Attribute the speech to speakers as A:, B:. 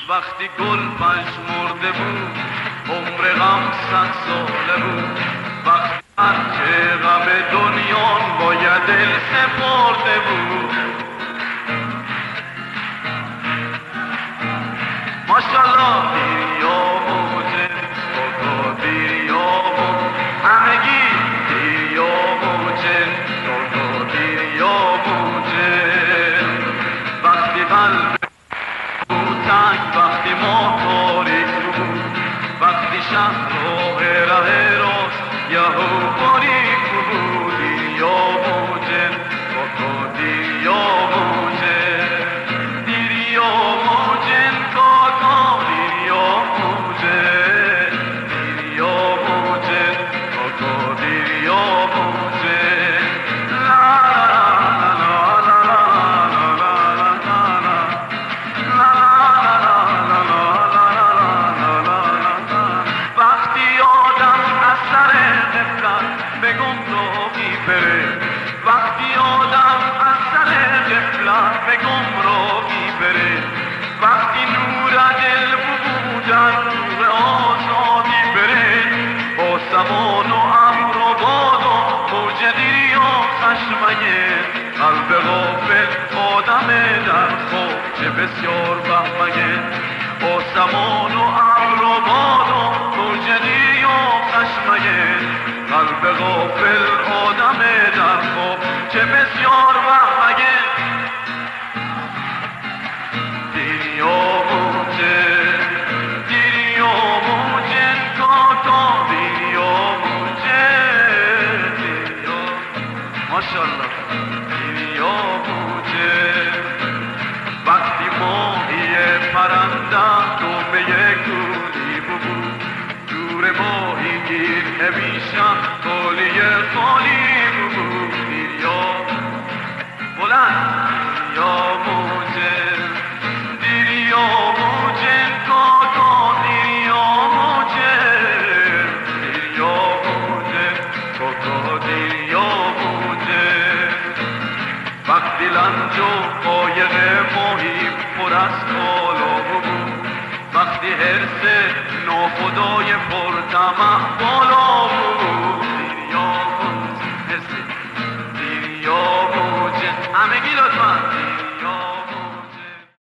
A: وقتی گل پژمرده بود عمر غم 100 ساله بود. وقتی که غم دنیا باید دل سپرده بود. ماشالله دیریا موجه تو دیریا بود، همگی دیریا موجه تو دیریا موجه. وقتی قلب بود تنگ، وقتی ما تاریک بود، وقتی شهر ره راست یهو باریک بود. دیریا موجه تو دیریا موجه. دیریا موجه تو دیریا موجه. دیریا موجه تو دیریا موجه. لا لا لا لا وقتی آدم از سر غفلت به گمراهی بره، وقتی آدم از سر غفلت به گمراهی بره، وقتی نور دل بودن نور آزادی بره، با سمان و امر و باد و موج دیریا خشمگه، قلب غافل آدم در خواب چه بسیار بهمگه. با سمان و امر و باد و موج دیریا خشمگه، قلب غافل آدم در خواب چه بسیار بهمگه. دیریا موجه دیریا موجه تا دیریا موجه. دیریا ماشالله دیریا موجه. وقتی ماهی پرنده تو به یک گوری بود، دور ماهی گیر همیشه خالی خالی بود. دیریا بلند دیریا موجه. دیریا موجه تو دیریا موجه. دیریا موجه تو دیریا موجه. وقتی لنج و قایق ماهی پر از کالا بود، وقتی حرص ناخدای پرطمع بالا بود،